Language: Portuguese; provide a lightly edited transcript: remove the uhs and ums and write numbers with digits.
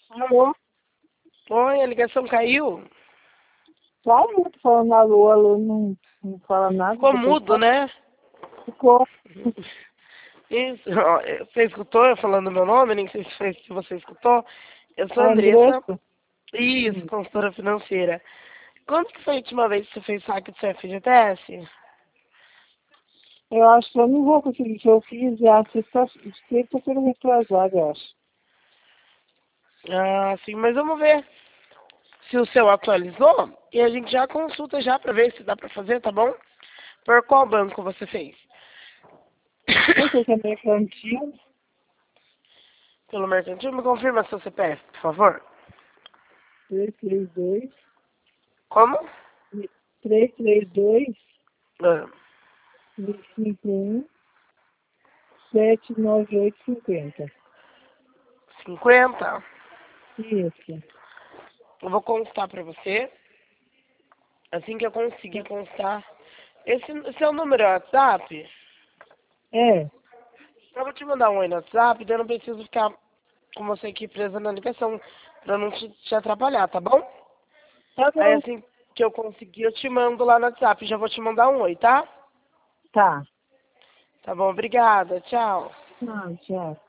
Alô? Oi, a ligação caiu? Claro, falando alô, alô, não fala nada, Ficou depois mudo, né? ficou. Isso. Ó, você escutou eu falando meu nome? Nem sei se você escutou. Eu sou a A Andressa. Andressa? Isso, Sim. consultora financeira. Quando que foi a última vez que você fez saque do seu FGTS? Eu acho que eu não vou conseguir, que eu fiz já sexta-feira retrasada, eu acho. Ah, sim, mas vamos ver se o seu atualizou e a gente já consulta já pra ver se dá pra fazer, tá bom? Por qual banco você fez? Eu sei que é mercantil, Pelo Mercantil, me confirma seu CPF, por favor. 332, Como? 332, Ah, 51, 79850. 50. Isso. Eu vou constar pra você. Assim que eu conseguir constar. Esse seu número é WhatsApp? É, Eu vou te mandar um oi no WhatsApp, daí eu não preciso ficar com você aqui presa na ligação, pra não te atrapalhar, tá bom? tá Aí bom. assim que eu conseguir, eu te mando lá no WhatsApp. Já vou te mandar um oi, tá? Tá. Tá bom, obrigada. Tchau. Não, tchau.